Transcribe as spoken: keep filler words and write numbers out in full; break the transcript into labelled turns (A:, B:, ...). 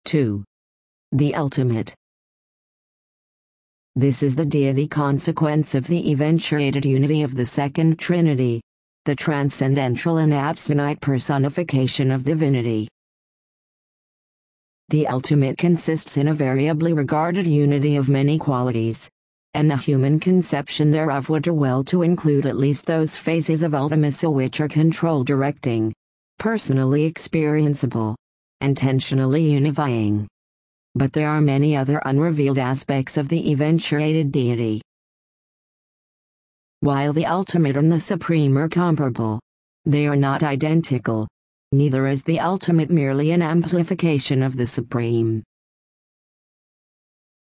A: two. The ultimate. This is the deity consequence of the eventuated unity of the Second Trinity, the transcendental and abstinent personification of divinity. The ultimate consists in a variably regarded unity of many qualities, and the human conception thereof would do well to include at least those phases of ultimacy which are control-directing, personally experienceable, intentionally unifying. But there are many other unrevealed aspects of the eventuated deity. While the ultimate and the supreme are comparable, they are not identical. Neither is the ultimate merely an amplification of the supreme.